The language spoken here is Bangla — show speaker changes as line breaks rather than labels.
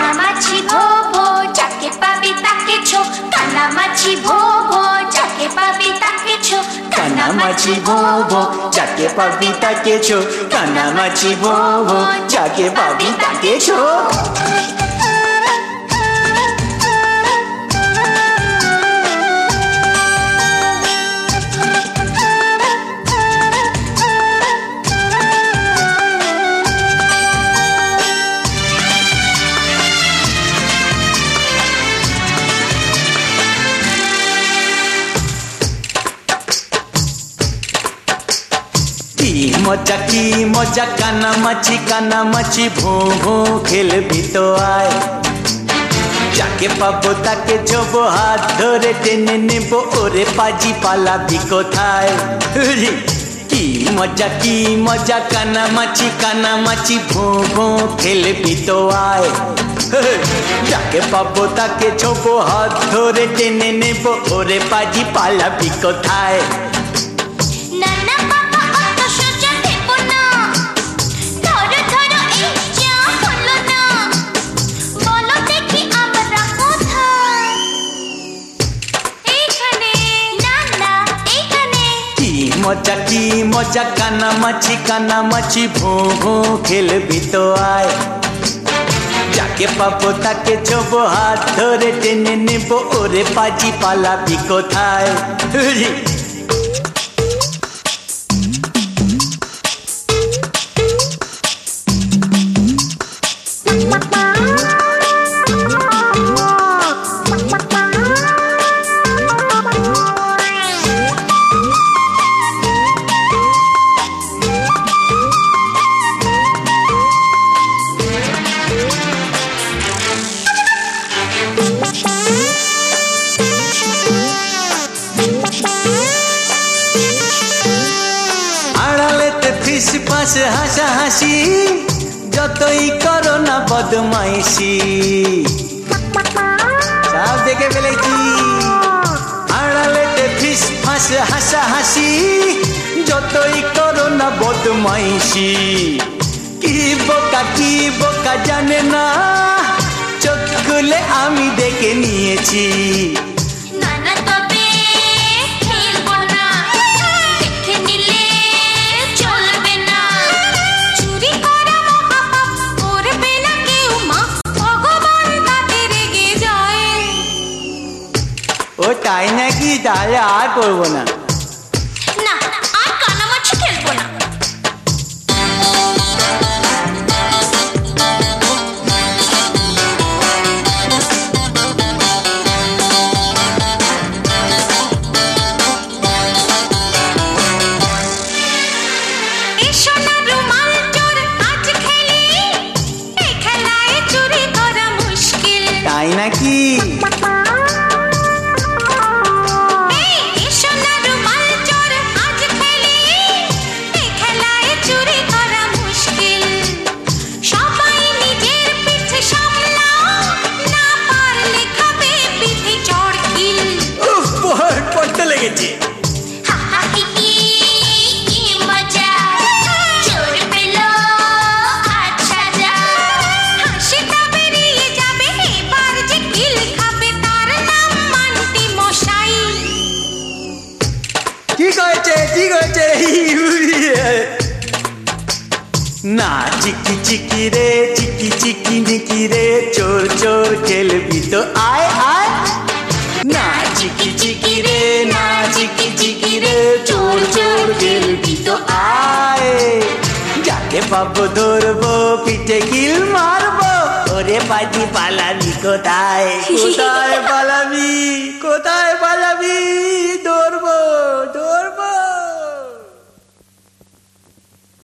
কানামাছি ভো ভো, যাকে পাবি তাকে ছো। কানামাছি ভো ভো, যাকে পাবি তাকে ছো।
কানামাছি ভো ভো, যাকে পাবি তাকে ছো। কানামাছি ভো ভো, যাকে পাবি তাকে ছো। কি মজা কানামাছি ভো ভো, খেলবি তো আয়। যাকে পাবো তাকে ছোবো, হাত ধরে টেনে নেবো, ওরে পাজি পালাবি কোথায়। কি মজা কানামাছি ভো ভো, খেলবি তো আয়। যাকে পাবো তাকে ছোবো, হাত ধরে টেনে নেবো, ওরে পাজি পালাবি কোথায়। কি মজা কানামাছি ভো ভো, খেলবি তো আয়। যাকে পাবো তাকে ছোবো, হাত ধরে টেনে নেবো, ওরে পাজি পালাবি কোথায়। পাশে হাসাহাসি, যতই করো না বদমাইশি। সব দেখে ফেলেছি। আড়ালেতে ফিস ফাঁস হাসাহাসি, যতই করো না বদমাইশি। কি বোকা জানে না, চোখ খুলে আমি দেখে নিয়েছি। ও তাই নাকি? তাহলে আর করবো না।
আর কানামাছি খেলবো না।
তাই নাকি? না চিকি নিকি রে, চোর খেলবি তো আয় আয়। না চিকি রে, না চিকি রে, চোর খেলবি তো আয়। যাকে পাবো ধরবো, পিঠে কিল মারবো, ওরে পাজি পালাবি কোথায়। কোথায় পালাবি?